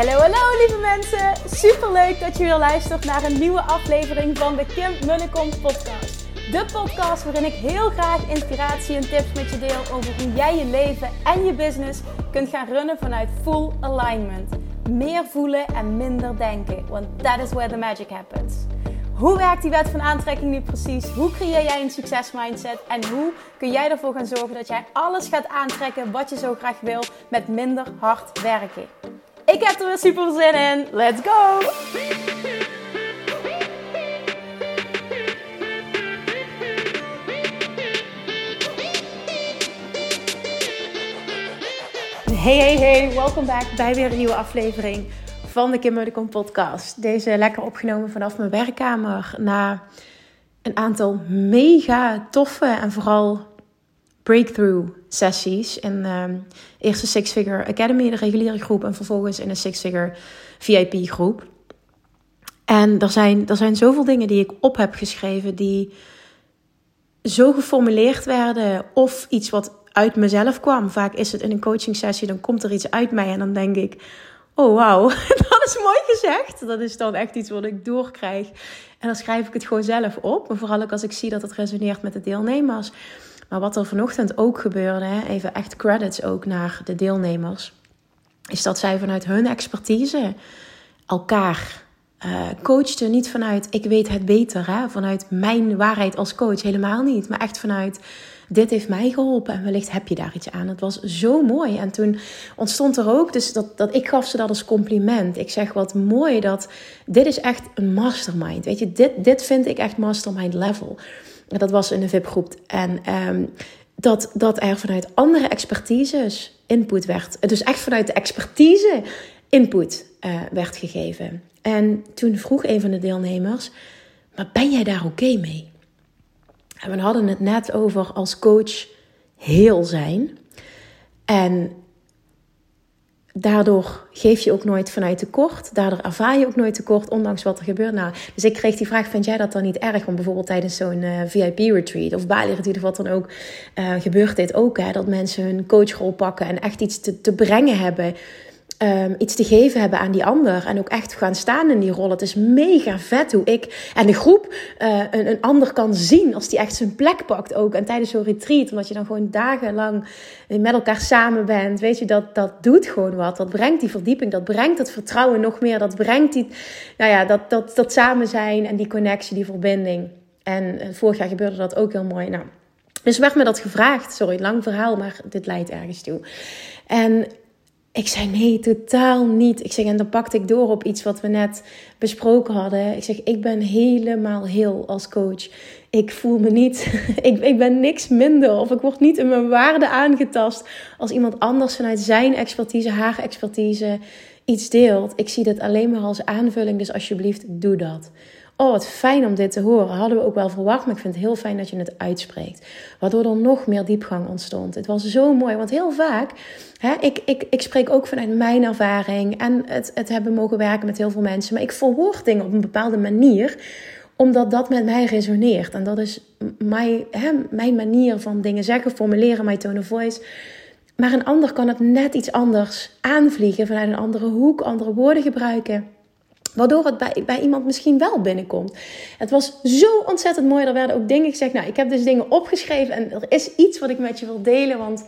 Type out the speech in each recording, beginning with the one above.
Hallo lieve mensen, superleuk dat je weer luistert naar een nieuwe aflevering van de Kim Munnekom podcast. De podcast waarin ik heel graag inspiratie en tips met je deel over hoe jij je leven en je business kunt gaan runnen vanuit full alignment. Meer voelen en minder denken, want that is where the magic happens. Hoe werkt die wet van aantrekking nu precies? Hoe creëer jij een succesmindset? En hoe kun jij ervoor gaan zorgen dat jij alles gaat aantrekken wat je zo graag wil met minder hard werken? Ik heb er weer super zin in. Let's go! Hey, welkom back bij weer een nieuwe aflevering van de Kim Munnekom podcast. Deze lekker opgenomen vanaf mijn werkkamer na een aantal mega toffe en vooral breakthrough sessies in eerste Six Figure Academy, de reguliere groep, en vervolgens in een Six Figure VIP groep. En er zijn zoveel dingen die ik op heb geschreven die zo geformuleerd werden of iets wat uit mezelf kwam. Vaak is het in een coaching sessie, dan komt er iets uit mij en dan denk ik, oh wauw, dat is mooi gezegd. Dat is dan echt iets wat ik doorkrijg. En dan schrijf ik het gewoon zelf op. Maar vooral ook als ik zie dat het resoneert met de deelnemers. Maar wat er vanochtend ook gebeurde, even echt credits ook naar de deelnemers, is dat zij vanuit hun expertise elkaar coachten. Niet vanuit ik weet het beter, vanuit mijn waarheid als coach, helemaal niet. Maar echt vanuit dit heeft mij geholpen en wellicht heb je daar iets aan. Het was zo mooi. En toen ontstond er ook, dus dat ik gaf ze dat als compliment. Ik zeg, wat mooi dat dit is echt een mastermind. Weet je, dit vind ik echt mastermind level. Dat was in de VIP-groep. En dat er vanuit andere expertises input werd. Dus echt vanuit de expertise input werd gegeven. En toen vroeg een van de deelnemers, maar ben jij daar oké mee? En we hadden het net over als coach heel zijn. En daardoor geef je ook nooit vanuit tekort. Daardoor ervaar je ook nooit tekort, ondanks wat er gebeurt. Nou, dus ik kreeg die vraag, vind jij dat dan niet erg? Want bijvoorbeeld tijdens zo'n VIP-retreat of Bali-retreat of wat dan ook, gebeurt dit ook. Hè, dat mensen hun coachrol pakken en echt iets te brengen hebben. Iets te geven hebben aan die ander. En ook echt gaan staan in die rol. Het is mega vet hoe ik en de groep een ander kan zien. Als die echt zijn plek pakt ook. En tijdens zo'n retreat. Omdat je dan gewoon dagenlang met elkaar samen bent. Weet je, dat doet gewoon wat. Dat brengt die verdieping. Dat brengt het vertrouwen nog meer. Dat brengt dat samen zijn. En die connectie, die verbinding. En vorig jaar gebeurde dat ook heel mooi. Nou, dus werd me dat gevraagd. Sorry, lang verhaal. Maar dit leidt ergens toe. En ik zei nee, totaal niet. Ik zeg, en dan pakte ik door op iets wat we net besproken hadden. Ik zeg, ik ben helemaal heel als coach. Ik voel me niet, ik ben niks minder. Of ik word niet in mijn waarde aangetast als iemand anders vanuit zijn expertise, haar expertise iets deelt. Ik zie dit alleen maar als aanvulling, dus alsjeblieft doe dat. Oh, wat fijn om dit te horen. Hadden we ook wel verwacht, maar ik vind het heel fijn dat je het uitspreekt. Waardoor er nog meer diepgang ontstond. Het was zo mooi, want heel vaak, ik spreek ook vanuit mijn ervaring en het hebben mogen werken met heel veel mensen. Maar ik verwoord dingen op een bepaalde manier, omdat dat met mij resoneert. En dat is mijn manier van dingen zeggen, formuleren, mijn tone of voice. Maar een ander kan het net iets anders aanvliegen, vanuit een andere hoek, andere woorden gebruiken. Waardoor het bij iemand misschien wel binnenkomt. Het was zo ontzettend mooi. Er werden ook dingen gezegd. Nou, ik heb dus dingen opgeschreven. En er is iets wat ik met je wil delen. Want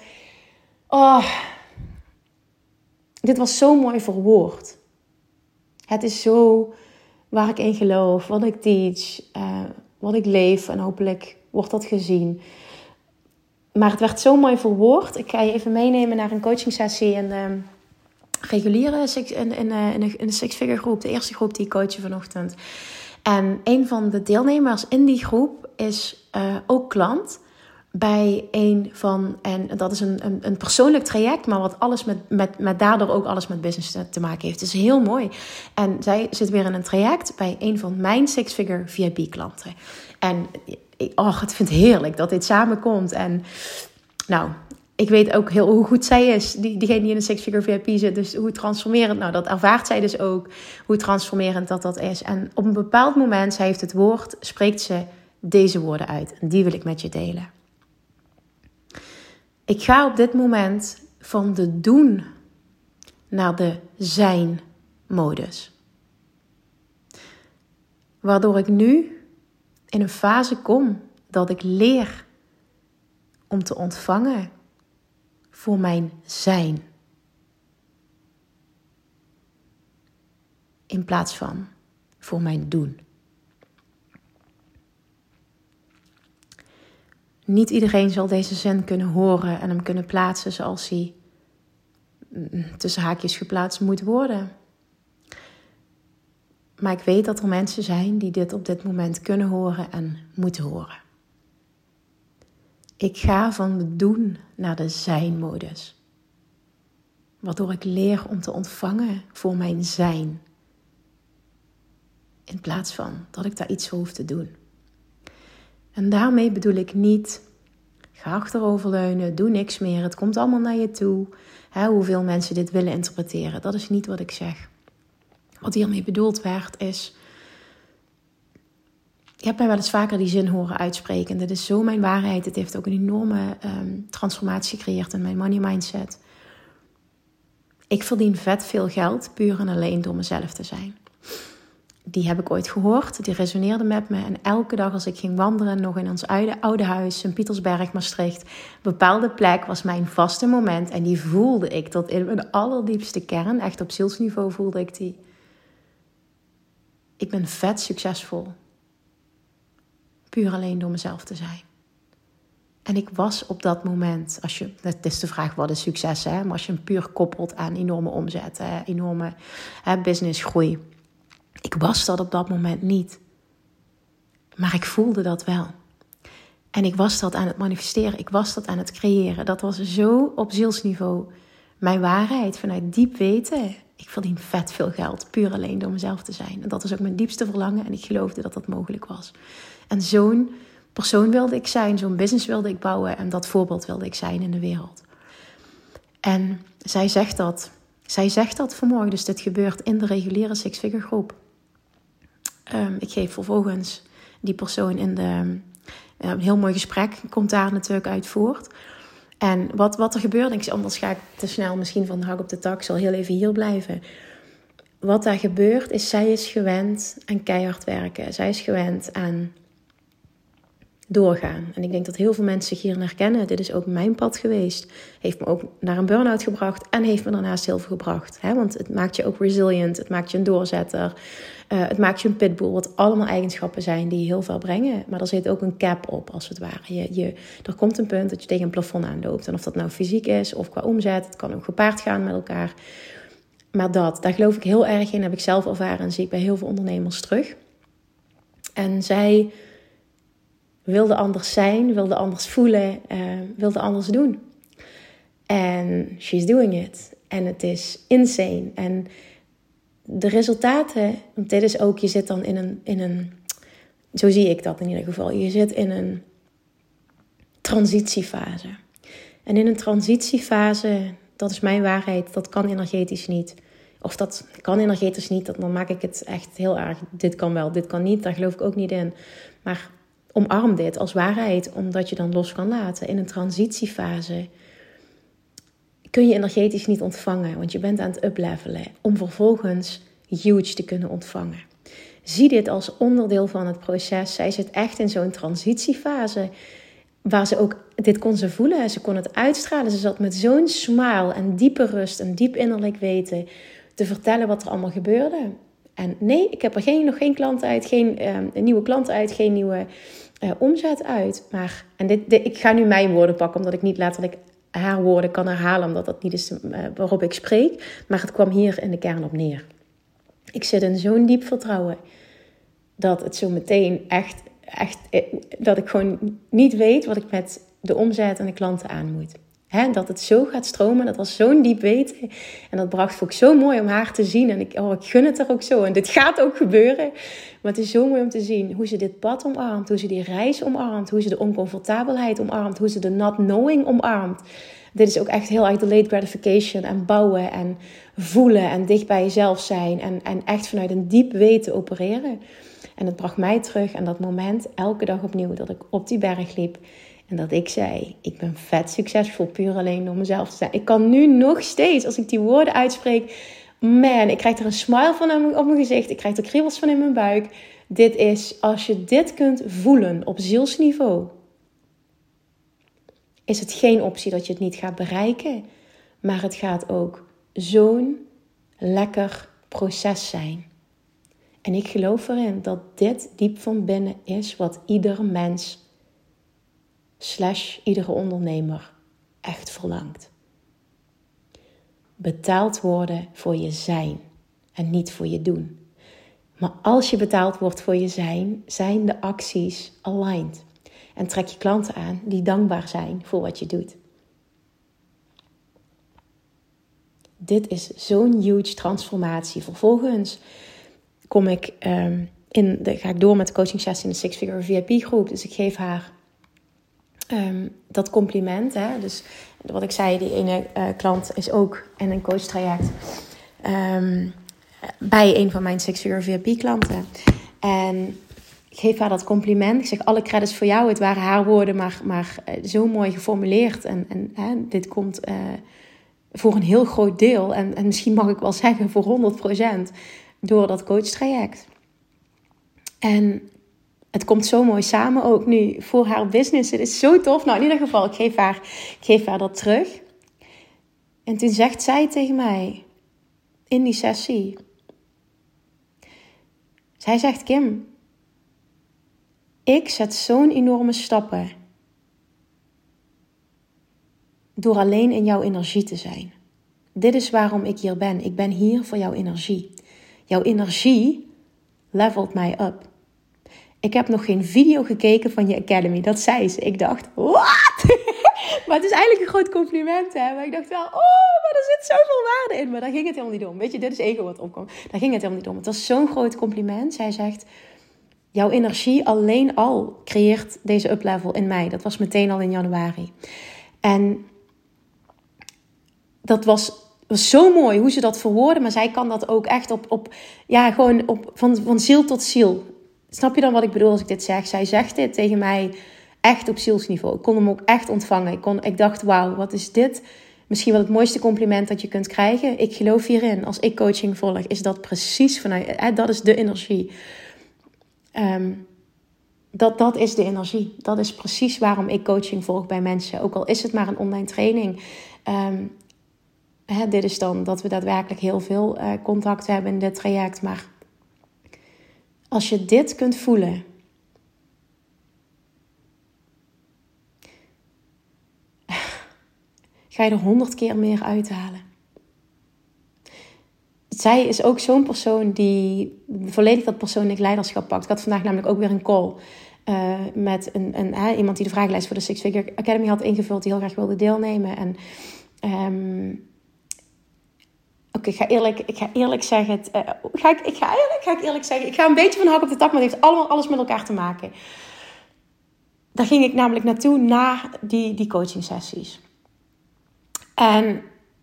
dit was zo mooi verwoord. Het is zo waar ik in geloof. Wat ik teach. Wat ik leef. En hopelijk wordt dat gezien. Maar het werd zo mooi verwoord. Ik ga je even meenemen naar een coaching sessie. En reguliere in de Six Figure groep, de eerste groep die ik coachte vanochtend. En een van de deelnemers in die groep is ook klant bij een van, en dat is een persoonlijk traject, maar wat alles met daardoor ook alles met business te maken heeft. Het is heel mooi. En zij zit weer in een traject bij een van mijn Six Figure VIP klanten. En ik vind het heerlijk dat dit samenkomt. En nou, ik weet ook heel hoe goed zij is, diegene die in een Six Figure VIP zit. Dus hoe transformerend, nou dat ervaart zij dus ook, hoe transformerend dat is. En op een bepaald moment, zij heeft het woord, spreekt ze deze woorden uit. En die wil ik met je delen. Ik ga op dit moment van de doen naar de zijn modus. Waardoor ik nu in een fase kom dat ik leer om te ontvangen voor mijn zijn. In plaats van voor mijn doen. Niet iedereen zal deze zin kunnen horen en hem kunnen plaatsen zoals hij tussen haakjes geplaatst moet worden. Maar ik weet dat er mensen zijn die dit op dit moment kunnen horen en moeten horen. Ik ga van de doen naar de zijn-modus. Waardoor ik leer om te ontvangen voor mijn zijn. In plaats van dat ik daar iets voor hoef te doen. En daarmee bedoel ik niet, ga achteroverleunen, doe niks meer, het komt allemaal naar je toe. Hoeveel mensen dit willen interpreteren, dat is niet wat ik zeg. Wat hiermee bedoeld werd is, je hebt mij wel eens vaker die zin horen uitspreken. Dit is zo mijn waarheid, het heeft ook een enorme transformatie gecreëerd in mijn money mindset. Ik verdien vet veel geld, puur en alleen door mezelf te zijn. Die heb ik ooit gehoord, die resoneerde met me. En elke dag als ik ging wandelen, nog in ons oude huis, Sint-Pietersberg, Maastricht, een bepaalde plek was mijn vaste moment. En die voelde ik tot in mijn allerdiepste kern, echt op zielsniveau voelde ik die. Ik ben vet succesvol. Puur alleen door mezelf te zijn. En ik was op dat moment, het is de vraag wat is succes, maar als je hem puur koppelt aan enorme omzet, enorme businessgroei. Ik was dat op dat moment niet. Maar ik voelde dat wel. En ik was dat aan het manifesteren. Ik was dat aan het creëren. Dat was zo op zielsniveau mijn waarheid. Vanuit diep weten. Ik verdien vet veel geld. Puur alleen door mezelf te zijn. En dat was ook mijn diepste verlangen. En ik geloofde dat dat mogelijk was. En zo'n persoon wilde ik zijn. Zo'n business wilde ik bouwen. En dat voorbeeld wilde ik zijn in de wereld. En zij zegt dat. Zij zegt dat vanmorgen. Dus dit gebeurt in de reguliere six-figure groep. Ik geef vervolgens die persoon in een heel mooi gesprek. Komt daar natuurlijk uit voort. En wat er gebeurt, anders ga ik te snel misschien van de hak op de tak. Ik zal heel even hier blijven. Wat daar gebeurt is, zij is gewend aan keihard werken. Zij is gewend aan doorgaan. En ik denk dat heel veel mensen zich hierin herkennen. Dit is ook mijn pad geweest. Heeft me ook naar een burn-out gebracht. En heeft me daarnaast heel veel gebracht. Want het maakt je ook resilient. Het maakt je een doorzetter. Het maakt je een pitbull. Wat allemaal eigenschappen zijn die je heel veel brengen. Maar er zit ook een cap op, als het ware. Er komt een punt dat je tegen een plafond aanloopt. En of dat nou fysiek is of qua omzet. Het kan ook gepaard gaan met elkaar. Maar daar geloof ik heel erg in. Heb ik zelf ervaren en zie ik bij heel veel ondernemers terug. En zij wilde anders zijn, wilde anders voelen, wilde anders doen. En she's doing it. En het is insane. En de resultaten, want dit is ook, je zit dan in een, zo zie ik dat in ieder geval. Je zit in een transitiefase. En in een transitiefase, dat is mijn waarheid, dat kan energetisch niet. Of dat kan energetisch niet, dan maak ik het echt heel erg. Dit kan wel, dit kan niet, daar geloof ik ook niet in. Maar omarm dit als waarheid, omdat je dan los kan laten. In een transitiefase kun je energetisch niet ontvangen, want je bent aan het uplevelen om vervolgens huge te kunnen ontvangen. Zie dit als onderdeel van het proces. Zij zit echt in zo'n transitiefase waar ze ook, dit kon ze voelen, ze kon het uitstralen. Ze zat met zo'n smile en diepe rust en diep innerlijk weten te vertellen wat er allemaal gebeurde. En nee, ik heb er nog geen klant uit, geen nieuwe klant uit, geen nieuwe omzet uit. Maar, ik ga nu mijn woorden pakken, omdat ik niet letterlijk haar woorden kan herhalen, omdat dat niet is waarop ik spreek. Maar het kwam hier in de kern op neer. Ik zit in zo'n diep vertrouwen dat het zo meteen echt, dat ik gewoon niet weet wat ik met de omzet en de klanten aan moet. Dat het zo gaat stromen, dat was zo'n diep weten. En dat bracht ook zo mooi om haar te zien. En ik gun het er ook zo. En dit gaat ook gebeuren. Maar het is zo mooi om te zien hoe ze dit pad omarmt. Hoe ze die reis omarmt. Hoe ze de oncomfortabelheid omarmt. Hoe ze de not knowing omarmt. Dit is ook echt heel erg delayed gratification. En bouwen en voelen en dicht bij jezelf zijn. En echt vanuit een diep weten opereren. En het bracht mij terug aan dat moment elke dag opnieuw dat ik op die berg liep. En dat ik zei, ik ben vet succesvol puur alleen door mezelf te zijn. Ik kan nu nog steeds, als ik die woorden uitspreek, man, ik krijg er een smile van op mijn gezicht. Ik krijg er kriebels van in mijn buik. Dit is, als je dit kunt voelen op zielsniveau, is het geen optie dat je het niet gaat bereiken. Maar het gaat ook zo'n lekker proces zijn. En ik geloof erin dat dit diep van binnen is wat ieder mens / iedere ondernemer echt verlangt. Betaald worden voor je zijn en niet voor je doen. Maar als je betaald wordt voor je zijn, zijn de acties aligned. En trek je klanten aan die dankbaar zijn voor wat je doet. Dit is zo'n huge transformatie. Vervolgens ga ik door met de coaching sessie in de Six Figure VIP groep. Dus ik geef haar dat compliment. Hè? Dus wat ik zei, die ene klant is ook in een coachtraject bij een van mijn Six Figure VIP klanten. En ik geef haar dat compliment. Ik zeg, alle credits voor jou. Het waren haar woorden, maar zo mooi geformuleerd. En dit komt voor een heel groot deel. En misschien mag ik wel zeggen voor 100% door dat coachtraject. En het komt zo mooi samen ook nu voor haar business. Het is zo tof. Nou, in ieder geval, ik geef haar dat terug. En toen zegt zij tegen mij in die sessie. Zij zegt, Kim, ik zet zo'n enorme stappen door alleen in jouw energie te zijn. Dit is waarom ik hier ben. Ik ben hier voor jouw energie. Jouw energie levelt mij up. Ik heb nog geen video gekeken van je Academy. Dat zei ze. Ik dacht, wat? Maar het is eigenlijk een groot compliment, hè. Maar ik dacht wel, maar er zit zoveel waarde in. Maar daar ging het helemaal niet om. Weet je, dit is ego wat opkomt. Daar ging het helemaal niet om. Het was zo'n groot compliment. Zij zegt, jouw energie alleen al creëert deze uplevel in mij. Dat was meteen al in januari. En dat was zo mooi hoe ze dat verwoordde. Maar zij kan dat ook echt van ziel tot ziel. Snap je dan wat ik bedoel als ik dit zeg? Zij zegt dit tegen mij echt op zielsniveau. Ik kon hem ook echt ontvangen. Ik dacht, wauw, wat is dit? Misschien wel het mooiste compliment dat je kunt krijgen. Ik geloof hierin. Als ik coaching volg, is dat precies vanuit... dat is de energie. Dat is de energie. Dat is precies waarom ik coaching volg bij mensen. Ook al is het maar een online training. Dit is dan dat we daadwerkelijk heel veel contact hebben in dit traject. Maar als je dit kunt voelen, ga je er 100 keer meer uithalen. Zij is ook zo'n persoon die volledig dat persoonlijk leiderschap pakt. Ik had vandaag namelijk ook weer een call met iemand die de vragenlijst voor de Six Figure Academy had ingevuld, die heel graag wilde deelnemen. En ik ga eerlijk zeggen. Ik ga een beetje van de hak op de tak, maar het heeft allemaal alles met elkaar te maken. Daar ging ik namelijk naartoe na die coaching sessies. En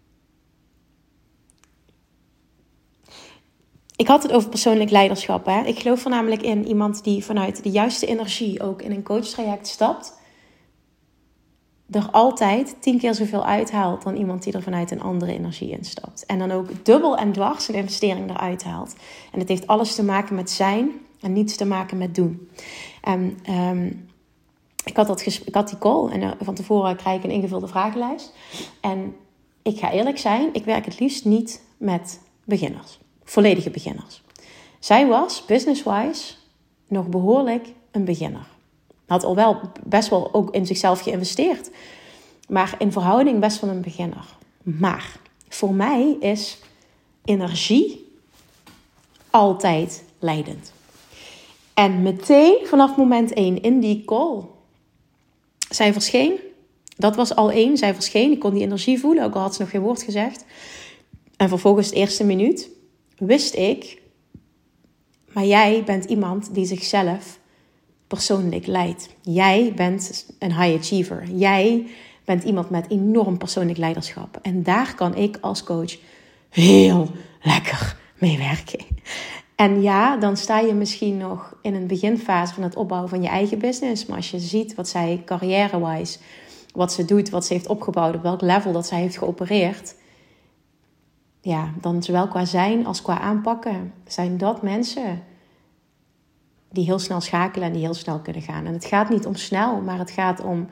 ik had het over persoonlijk leiderschap. Hè? Ik geloof er namelijk in iemand die vanuit de juiste energie ook in een coachtraject stapt. Er altijd 10 keer zoveel uithaalt dan iemand die er vanuit een andere energie instapt. En dan ook dubbel en dwars een investering eruit haalt. En het heeft alles te maken met zijn en niets te maken met doen. En ik had die call en van tevoren krijg ik een ingevulde vragenlijst. En ik ga eerlijk zijn, ik werk het liefst niet met beginners. Volledige beginners. Zij was business-wise nog behoorlijk een beginner. Had al wel best wel ook in zichzelf geïnvesteerd. Maar in verhouding best wel een beginner. Maar voor mij is energie altijd leidend. En meteen vanaf moment 1 in die call. Zij verscheen. Dat was al 1. Zij verscheen. Ik kon die energie voelen. Ook al had ze nog geen woord gezegd. En vervolgens de eerste minuut wist ik. Maar jij bent iemand die zichzelf persoonlijk leidt. Jij bent een high achiever. Jij bent iemand met enorm persoonlijk leiderschap. En daar kan ik als coach heel lekker mee werken. En ja, dan sta je misschien nog in een beginfase van het opbouwen van je eigen business. Maar als je ziet wat zij carrière-wise, wat ze doet, wat ze heeft opgebouwd, op welk level dat zij heeft geopereerd. dan zowel qua zijn als qua aanpakken, zijn dat mensen die heel snel schakelen en die heel snel kunnen gaan. En het gaat niet om snel, maar het gaat om,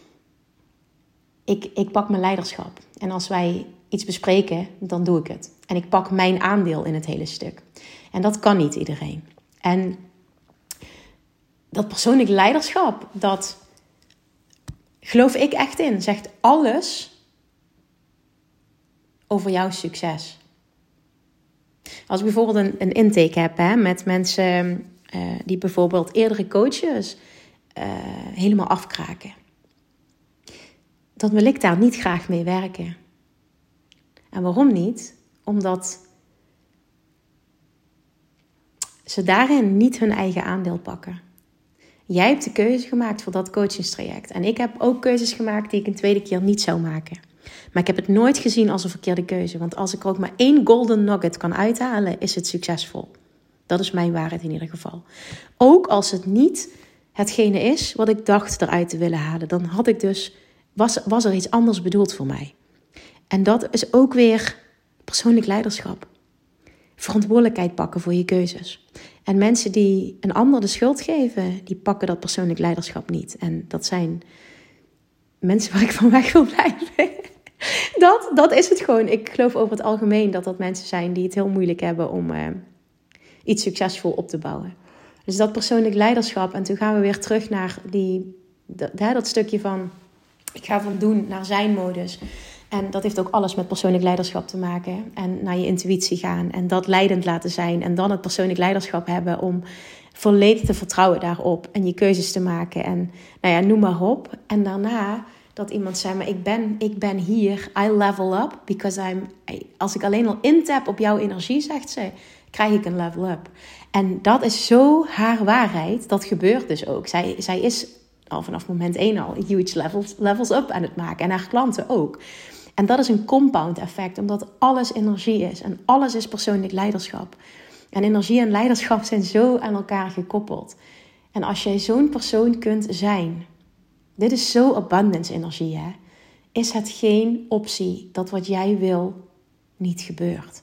ik pak mijn leiderschap. En als wij iets bespreken, dan doe ik het. En ik pak mijn aandeel in het hele stuk. En dat kan niet iedereen. En dat persoonlijk leiderschap, dat geloof ik echt in, zegt alles over jouw succes. Als ik bijvoorbeeld een intake heb met mensen die bijvoorbeeld eerdere coaches helemaal afkraken, dan wil ik daar niet graag mee werken. En waarom niet? Omdat ze daarin niet hun eigen aandeel pakken. Jij hebt de keuze gemaakt voor dat coachingstraject. En ik heb ook keuzes gemaakt die ik een tweede keer niet zou maken. Maar ik heb het nooit gezien als een verkeerde keuze. Want als ik er ook maar 1 golden nugget kan uithalen, is het succesvol. Dat is mijn waarheid in ieder geval. Ook als het niet hetgene is wat ik dacht eruit te willen halen. Dan had ik dus, was er iets anders bedoeld voor mij. En dat is ook weer persoonlijk leiderschap. Verantwoordelijkheid pakken voor je keuzes. En mensen die een ander de schuld geven, die pakken dat persoonlijk leiderschap niet. En dat zijn mensen waar ik van weg wil blijven. Dat is het gewoon. Ik geloof over het algemeen dat mensen zijn die het heel moeilijk hebben om iets succesvol op te bouwen. Dus dat persoonlijk leiderschap. En toen gaan we weer terug naar dat stukje van, ik ga van doen naar zijn modus. En dat heeft ook alles met persoonlijk leiderschap te maken. En naar je intuïtie gaan. En dat leidend laten zijn. En dan het persoonlijk leiderschap hebben om volledig te vertrouwen daarop. En je keuzes te maken. En noem maar op. En daarna dat iemand zei, maar ik ben hier. I level up. Because als ik alleen al intap op jouw energie, zegt ze, krijg ik een level up. En dat is zo haar waarheid. Dat gebeurt dus ook. Zij is al vanaf moment 1 al huge levels up aan het maken. En haar klanten ook. En dat is een compound effect, omdat alles energie is. En alles is persoonlijk leiderschap. En energie en leiderschap zijn zo aan elkaar gekoppeld. En als jij zo'n persoon kunt zijn, dit is zo abundance energie, hè? Is het geen optie dat wat jij wil niet gebeurt.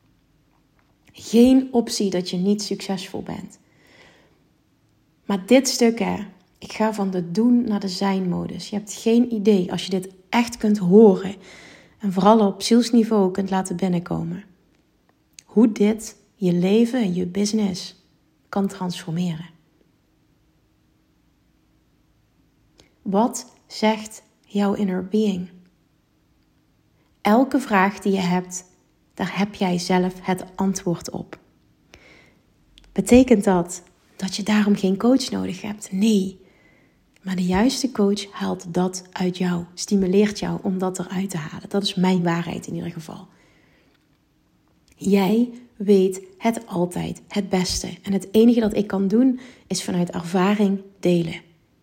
Geen optie dat je niet succesvol bent. Maar dit stuk, hè, ik ga van de doen naar de zijn-modus. Je hebt geen idee als je dit echt kunt horen en vooral op zielsniveau kunt laten binnenkomen. Hoe dit je leven en je business kan transformeren. Wat zegt jouw inner being? Elke vraag die je hebt, daar heb jij zelf het antwoord op. Betekent dat je daarom geen coach nodig hebt? Nee. Maar de juiste coach haalt dat uit jou, stimuleert jou om dat eruit te halen. Dat is mijn waarheid in ieder geval. Jij weet het altijd het beste. En het enige dat ik kan doen, is vanuit ervaring delen.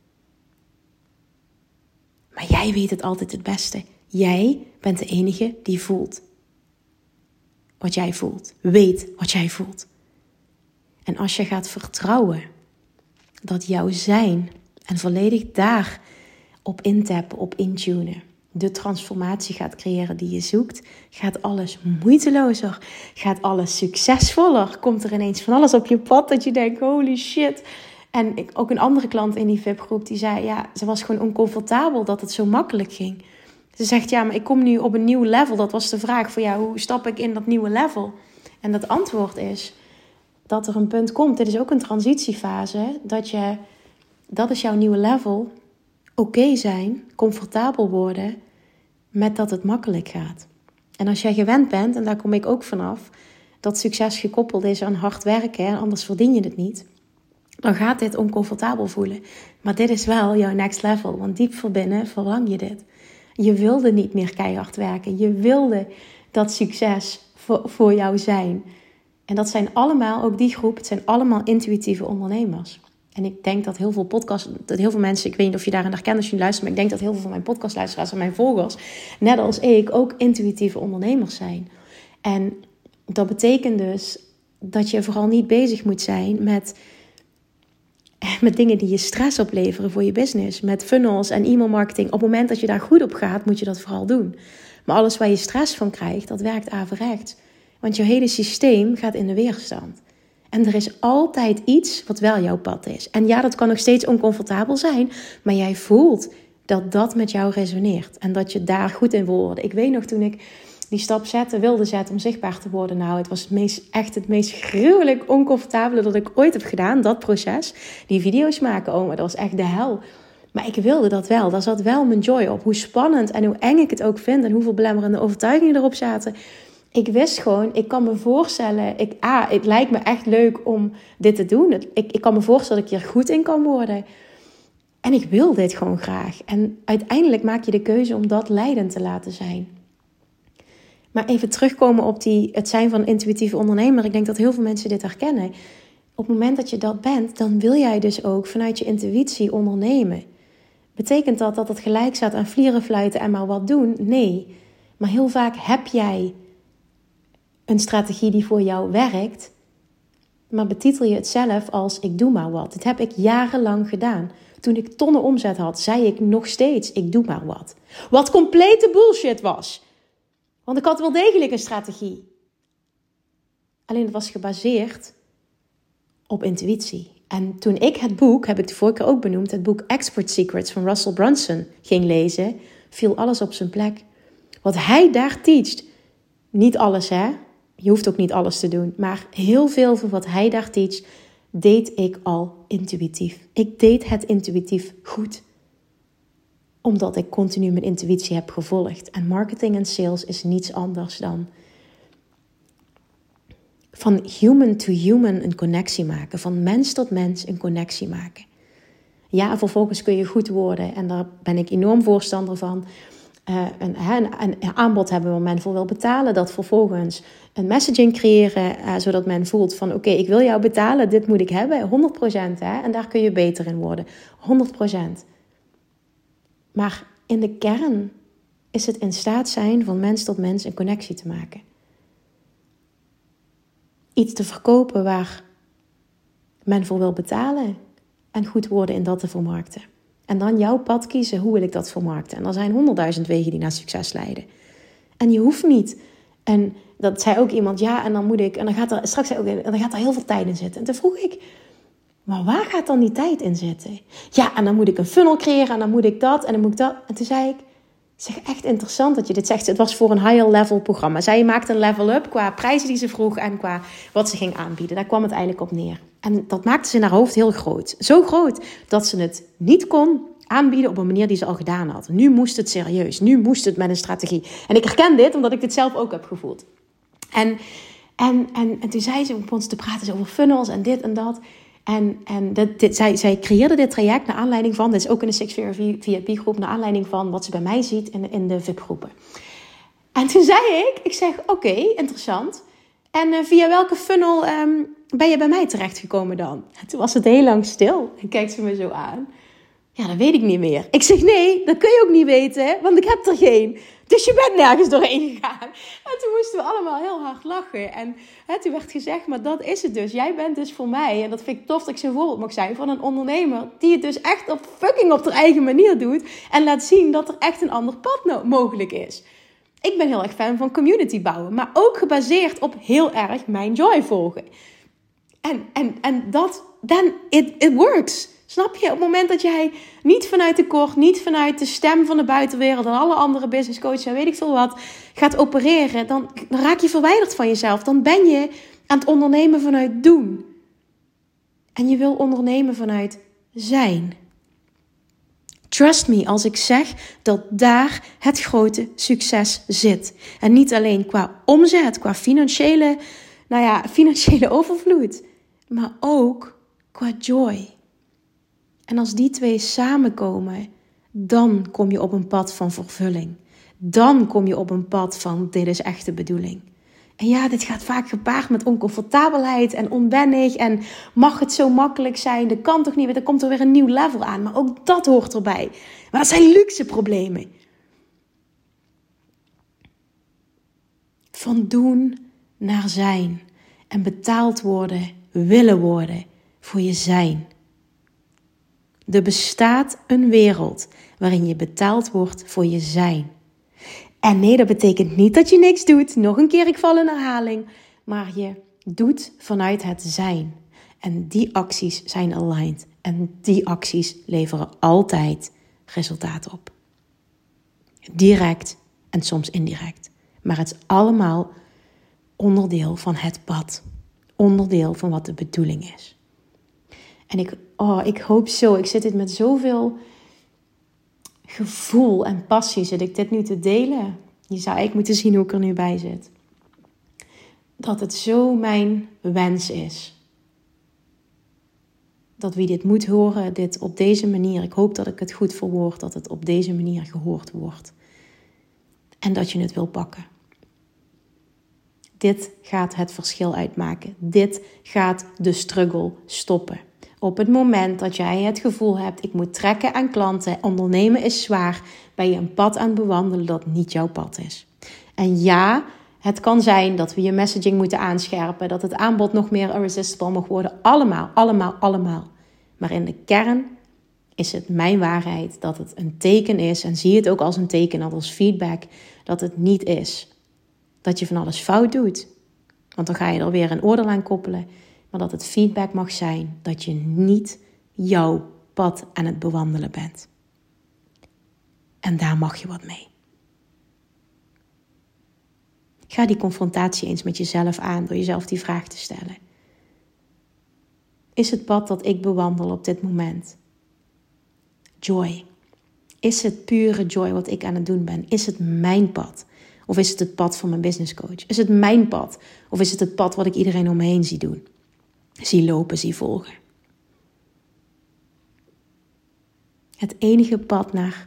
Maar jij weet het altijd het beste. Jij bent de enige die voelt wat jij voelt. Weet wat jij voelt. En als je gaat vertrouwen dat jouw zijn en volledig daar op intappen, op intunen, de transformatie gaat creëren die je zoekt, gaat alles moeitelozer, gaat alles succesvoller. Komt er ineens van alles op je pad dat je denkt, holy shit. En ook een andere klant in die VIP-groep die zei, ja, ze was gewoon oncomfortabel dat het zo makkelijk ging. Ze zegt, ja, maar ik kom nu op een nieuw level. Dat was de vraag voor jou, hoe stap ik in dat nieuwe level? En dat antwoord is dat er een punt komt. Dit is ook een transitiefase, dat is jouw nieuwe level. Oké zijn, comfortabel worden met dat het makkelijk gaat. En als jij gewend bent, en daar kom ik ook vanaf, dat succes gekoppeld is aan hard werken, en anders verdien je het niet, dan gaat dit oncomfortabel voelen. Maar dit is wel jouw next level, want diep van binnen verlang je dit. Je wilde niet meer keihard werken. Je wilde dat succes voor jou zijn. En dat zijn allemaal, ook die groep, het zijn allemaal intuïtieve ondernemers. En ik denk dat heel veel mensen, ik weet niet of je daarin herkent als je luistert, maar ik denk dat heel veel van mijn podcastluisteraars en mijn volgers, net als ik, ook intuïtieve ondernemers zijn. En dat betekent dus dat je vooral niet bezig moet zijn met dingen die je stress opleveren voor je business. Met funnels en e-mailmarketing. Op het moment dat je daar goed op gaat, moet je dat vooral doen. Maar alles waar je stress van krijgt, dat werkt averechts. Want je hele systeem gaat in de weerstand. En er is altijd iets wat wel jouw pad is. En ja, dat kan nog steeds oncomfortabel zijn, maar jij voelt dat dat met jou resoneert. En dat je daar goed in wil worden. Ik weet nog toen ik die stap wilde zetten om zichtbaar te worden. Nou, het was het meest gruwelijk oncomfortabele dat ik ooit heb gedaan. Dat proces. Die video's maken, maar dat was echt de hel. Maar ik wilde dat wel. Daar zat wel mijn joy op. Hoe spannend en hoe eng ik het ook vind. En hoeveel belemmerende overtuigingen erop zaten. Ik wist gewoon, ik kan me voorstellen. Het lijkt me echt leuk om dit te doen. Ik kan me voorstellen dat ik hier goed in kan worden. En ik wil dit gewoon graag. En uiteindelijk maak je de keuze om dat leidend te laten zijn. Maar even terugkomen op het zijn van een intuïtieve ondernemer. Ik denk dat heel veel mensen dit herkennen. Op het moment dat je dat bent, dan wil jij dus ook vanuit je intuïtie ondernemen. Betekent dat het gelijk staat aan vlieren fluiten en maar wat doen? Nee. Maar heel vaak heb jij een strategie die voor jou werkt, maar betitel je het zelf als ik doe maar wat. Dit heb ik jarenlang gedaan. Toen ik tonnen omzet had, zei ik nog steeds ik doe maar wat. Wat complete bullshit was. Want ik had wel degelijk een strategie. Alleen het was gebaseerd op intuïtie. En toen ik het boek, heb ik de vorige keer ook benoemd, het boek Expert Secrets van Russell Brunson ging lezen, viel alles op zijn plek. Wat hij daar teacht, niet alles hè, je hoeft ook niet alles te doen, maar heel veel van wat hij daar teacht, deed ik al intuïtief. Ik deed het intuïtief goed. Omdat ik continu mijn intuïtie heb gevolgd. En marketing en sales is niets anders dan van human to human een connectie maken. Van mens tot mens een connectie maken. Ja, vervolgens kun je goed worden. En daar ben ik enorm voorstander van. Een aanbod hebben waar men voor wil betalen. Dat vervolgens een messaging creëren. Zodat men voelt van oké, ik wil jou betalen. Dit moet ik hebben. 100%. En daar kun je beter in worden. 100%. Maar in de kern is het in staat zijn van mens tot mens een connectie te maken. Iets te verkopen waar men voor wil betalen. En goed worden in dat te vermarkten. En dan jouw pad kiezen, hoe wil ik dat vermarkten? En er zijn 100.000 wegen die naar succes leiden. En je hoeft niet. En dat zei ook iemand, ja, en dan moet ik, en dan gaat er straks ook in, en dan gaat er heel veel tijd in zitten. En toen vroeg ik, maar waar gaat dan die tijd in zitten? Ja, en dan moet ik een funnel creëren, en dan moet ik dat, en dan moet ik dat. En toen zei ik, zeg, echt interessant dat je dit zegt. Het was voor een higher level programma. Zij maakte een level up qua prijzen die ze vroeg en qua wat ze ging aanbieden. Daar kwam het eigenlijk op neer. En dat maakte ze in haar hoofd heel groot. Zo groot dat ze het niet kon aanbieden op een manier die ze al gedaan had. Nu moest het serieus. Nu moest het met een strategie. En ik herken dit omdat ik dit zelf ook heb gevoeld. En toen zei ze, begon ze te praten over funnels en dit en dat. Zij creëerde dit traject naar aanleiding van, dit is ook in de Six Figure VIP groep, naar aanleiding van wat ze bij mij ziet in de VIP groepen. En toen zei ik zeg oké, interessant. En via welke funnel ben je bij mij terechtgekomen dan? En toen was het heel lang stil. En kijkt ze me zo aan. Ja, dat weet ik niet meer. Ik zeg nee, dat kun je ook niet weten, hè, want ik heb er geen. Dus je bent nergens doorheen gegaan. En toen moesten we allemaal heel hard lachen. En toen werd gezegd, maar dat is het dus. Jij bent dus voor mij, en dat vind ik tof dat ik zo'n voorbeeld mag zijn, van een ondernemer die het dus echt op haar eigen manier doet. En laat zien dat er echt een ander pad mogelijk is. Ik ben heel erg fan van community bouwen. Maar ook gebaseerd op heel erg mijn joy volgen. En dat, then it works. Snap je? Op het moment dat jij niet vanuit tekort, niet vanuit de stem van de buitenwereld en alle andere business coaches en weet ik veel wat, gaat opereren, dan raak je verwijderd van jezelf. Dan ben je aan het ondernemen vanuit doen. En je wil ondernemen vanuit zijn. Trust me als ik zeg dat daar het grote succes zit. En niet alleen qua omzet, qua financiële overvloed, maar ook qua joy. En als die twee samenkomen, dan kom je op een pad van vervulling. Dan kom je op een pad van dit is echt de bedoeling. En ja, dit gaat vaak gepaard met oncomfortabelheid en onwennig. En mag het zo makkelijk zijn? Dat kan toch niet? Er komt er weer een nieuw level aan. Maar ook dat hoort erbij. Maar dat zijn luxe problemen. Van doen naar zijn. En betaald worden, willen worden voor je zijn. Er bestaat een wereld waarin je betaald wordt voor je zijn. En nee, dat betekent niet dat je niks doet. Nog een keer, ik val in herhaling. Maar je doet vanuit het zijn. En die acties zijn aligned. En die acties leveren altijd resultaat op. Direct en soms indirect. Maar het is allemaal onderdeel van het pad. Onderdeel van wat de bedoeling is. En ik hoop zo, ik zit dit met zoveel gevoel en passie, zit ik dit nu te delen. Je zou eigenlijk moeten zien hoe ik er nu bij zit. Dat het zo mijn wens is. Dat wie dit moet horen, dit op deze manier, ik hoop dat ik het goed verwoord, dat het op deze manier gehoord wordt. En dat je het wil pakken. Dit gaat het verschil uitmaken. Dit gaat de struggle stoppen. Op het moment dat jij het gevoel hebt, ik moet trekken aan klanten, ondernemen is zwaar, ben je een pad aan het bewandelen dat niet jouw pad is. En ja, het kan zijn dat we je messaging moeten aanscherpen, dat het aanbod nog meer irresistible mag worden. Allemaal. Maar in de kern is het mijn waarheid dat het een teken is, en zie het ook als een teken, als feedback, dat het niet is dat je van alles fout doet. Want dan ga je er weer een oordeel aan koppelen. Maar dat het feedback mag zijn dat je niet jouw pad aan het bewandelen bent. En daar mag je wat mee. Ga die confrontatie eens met jezelf aan door jezelf die vraag te stellen. Is het pad dat ik bewandel op dit moment joy? Is het pure joy wat ik aan het doen ben? Is het mijn pad? Of is het pad van mijn business coach? Is het mijn pad? Of is het pad wat ik iedereen om me heen zie doen? Zie lopen, zie volgen. Het enige pad naar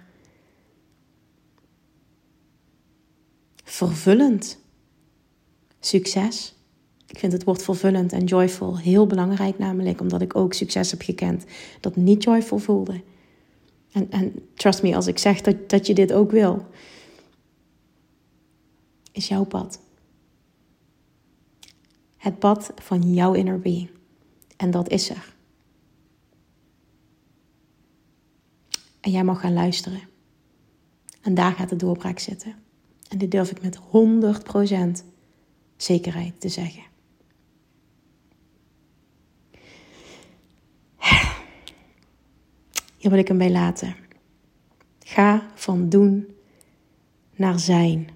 vervullend succes. Ik vind het woord vervullend en joyful heel belangrijk, namelijk omdat ik ook succes heb gekend dat niet joyful voelde. En trust me, als ik zeg dat je dit ook wil, is jouw pad. Het pad van jouw inner being. En dat is er. En jij mag gaan luisteren. En daar gaat de doorbraak zitten. En dit durf ik met 100% zekerheid te zeggen. Hier wil ik hem bij laten. Ga van doen naar zijn.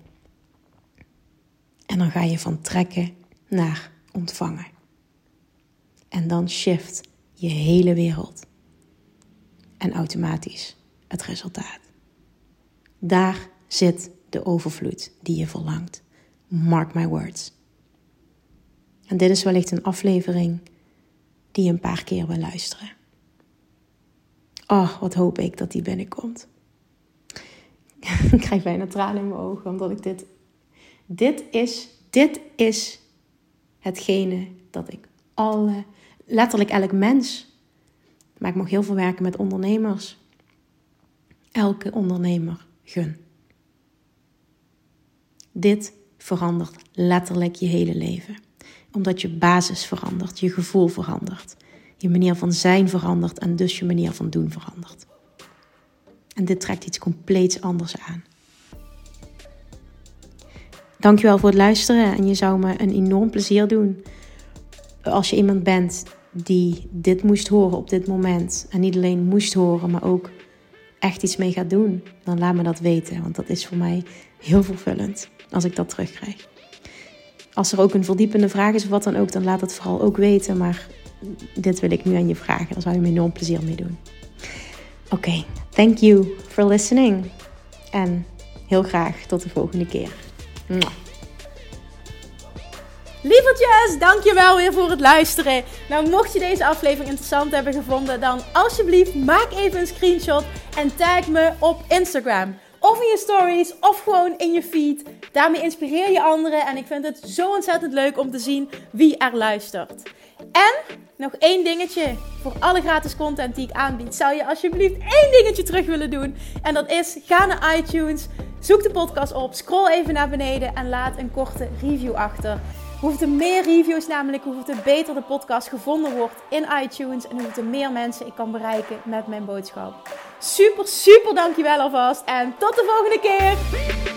En dan ga je van trekken naar ontvangen. En dan shift je hele wereld. En automatisch het resultaat. Daar zit de overvloed die je verlangt. Mark my words. En dit is wellicht een aflevering die je een paar keer wil luisteren. Oh, wat hoop ik dat die binnenkomt. Ik krijg bijna tranen in mijn ogen, omdat ik dit is hetgene dat ik letterlijk elk mens, maar ik mag heel veel werken met ondernemers, elke ondernemer gun. Dit verandert letterlijk je hele leven. Omdat je basis verandert, je gevoel verandert, je manier van zijn verandert en dus je manier van doen verandert. En dit trekt iets compleet anders aan. Dankjewel voor het luisteren en je zou me een enorm plezier doen als je iemand bent die dit moest horen op dit moment. En niet alleen moest horen, maar ook echt iets mee gaat doen. Dan laat me dat weten, want dat is voor mij heel vervullend als ik dat terugkrijg. Als er ook een verdiepende vraag is of wat dan ook, dan laat het vooral ook weten. Maar dit wil ik nu aan je vragen. Daar zou je me enorm plezier mee doen. Oké, thank you for listening. En heel graag tot de volgende keer. Mwah. Lievertjes, dankjewel weer voor het luisteren. Nou, mocht je deze aflevering interessant hebben gevonden, dan alsjeblieft maak even een screenshot en tag me op Instagram. Of in je stories, of gewoon in je feed. Daarmee inspireer je anderen en ik vind het zo ontzettend leuk om te zien wie er luistert. En nog één dingetje. Voor alle gratis content die ik aanbied, zou je alsjeblieft één dingetje terug willen doen. En dat is, ga naar iTunes, zoek de podcast op, scroll even naar beneden en laat een korte review achter. Hoe te meer reviews namelijk, hoe te beter de podcast gevonden wordt in iTunes. En hoe te meer mensen ik kan bereiken met mijn boodschap. Super, super dankjewel alvast. En tot de volgende keer.